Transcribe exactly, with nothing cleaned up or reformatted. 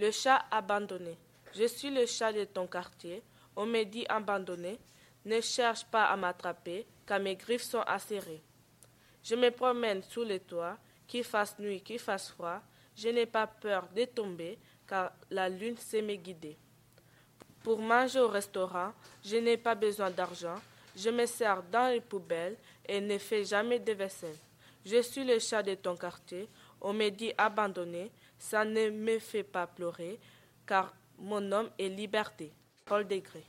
Le chat abandonné. Je suis le chat de ton quartier. On me dit abandonné. Ne cherche pas à m'attraper, car mes griffes sont acérées. Je me promène sous les toits, qu'il fasse nuit, qu'il fasse froid. Je n'ai pas peur de tomber, car la lune sait me guider. Pour manger au restaurant, je n'ai pas besoin d'argent. Je me sers dans les poubelles et ne fais jamais de vaisselle. Je suis le chat de ton quartier. On me dit abandonné. Ça ne me fait pas pleurer, car mon nom est liberté. Paul Degré.